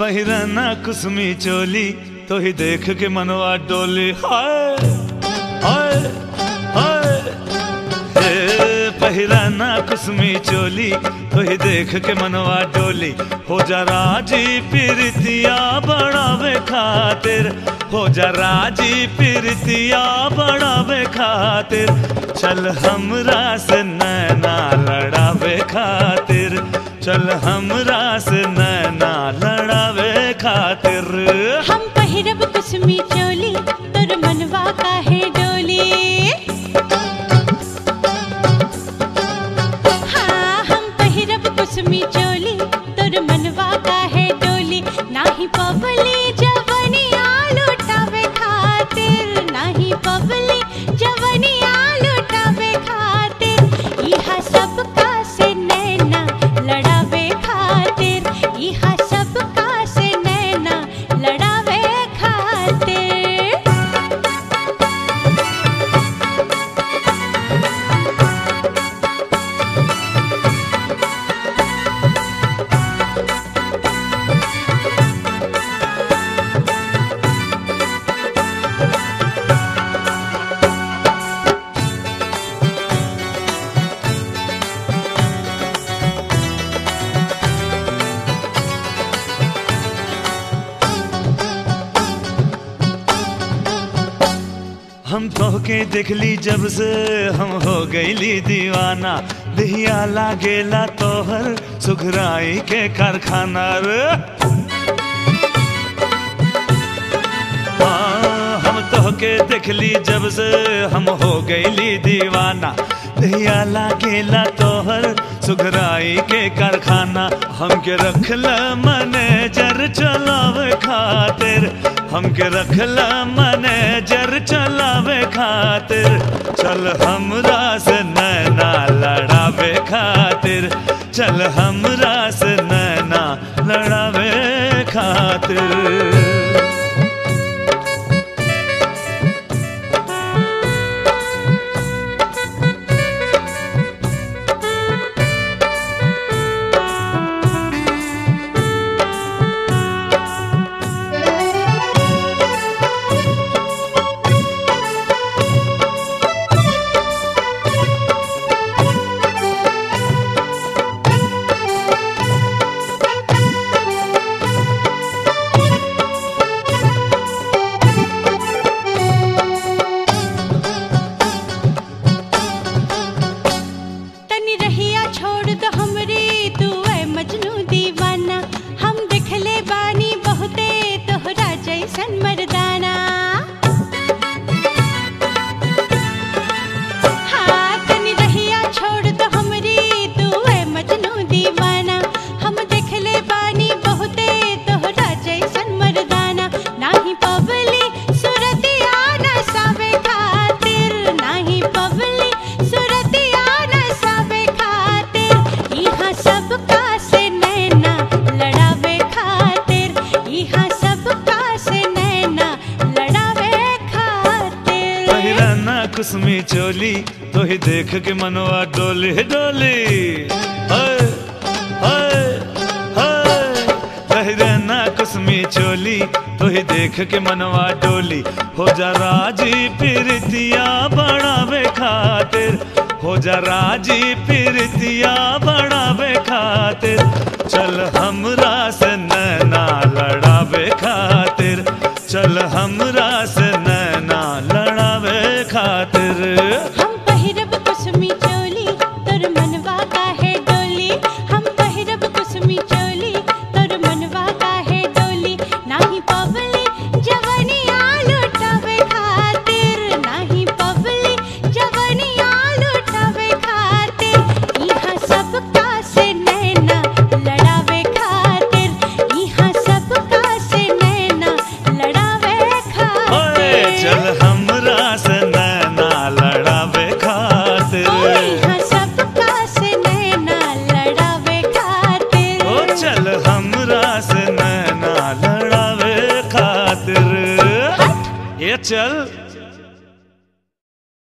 पहिराना कुसमी चोली तो ही देख के मनवा डोली। हाय हाय हाय पहिराना कुसमी चोली तो ही देख के मनवा डोली। हो जा राजी प्रीतिया बढ़ावे खातिर, हो जा राजी प्रीतिया बढ़ावे खातिर। चल हमरा से नैना लड़ावे खातिर, चल हमरा से नैना लड़ावे खातिर। हम पहिरब कुसमी चोली तोर मनवा काहे डोली। हाँ हम पहिरब कुसमी चोली तोर मनवा काहे डोली। नाही पबली जवनिया लुटावे खातिर, नाही पबली जवनिया लुटावे खातिर। इहा सबका से नैना लड़ावे खातिर, इहा सबका से नैना लड़ावे खातिर। हम तोहके देखली जब से हम हो गईली दीवाना। दिहिया लागेला तोहर सुघराई के कारखाना रे। हम तोहके देखली जब से हम हो गईली दीवाना। दिहिया लागेला तोहर सुघराई के कारखाना। हमके रखला मैनेजर चलावे खातिर, हमके रखला मैनेजर चलावे खातिर। चल हमरा से नैना लड़ावे खातिर, चल हमरा से नैना लड़ावे खातिर। कुसमी चोली तो ही देख के मनवा डोली डोली। हाय हाय हाय पहिराना कुसमी चोली तो ही देख के मनवा डोली। हो जा राजी प्रीतिया बढ़ावे खातिर, हो जा राजी प्रीतिया बढ़ावे खातिर। चल हमरा से नैना लड़ावे खातिर, चल हमरा से नैना लड़ावे खातिर। हम पहिरब कुसमी चोली तोर मनवा काहे डोली, हम पहिरब कुसमी चोली तोर मनवा काहे डोली। नाही पबली जवनिया लुटावे खातिर, नाही पबली जवनिया लुटावे खातिर। इहा सबका से नैना लड़ावे खातिर, इहा सबका से नैना लड़ावे खातिर। चल हमरा से नैना लड़ावे खातिर, इहा सबका से नैना लड़ावे खातिर। ओ चल हमरा से नैना लड़ावे खातिर। ये चल।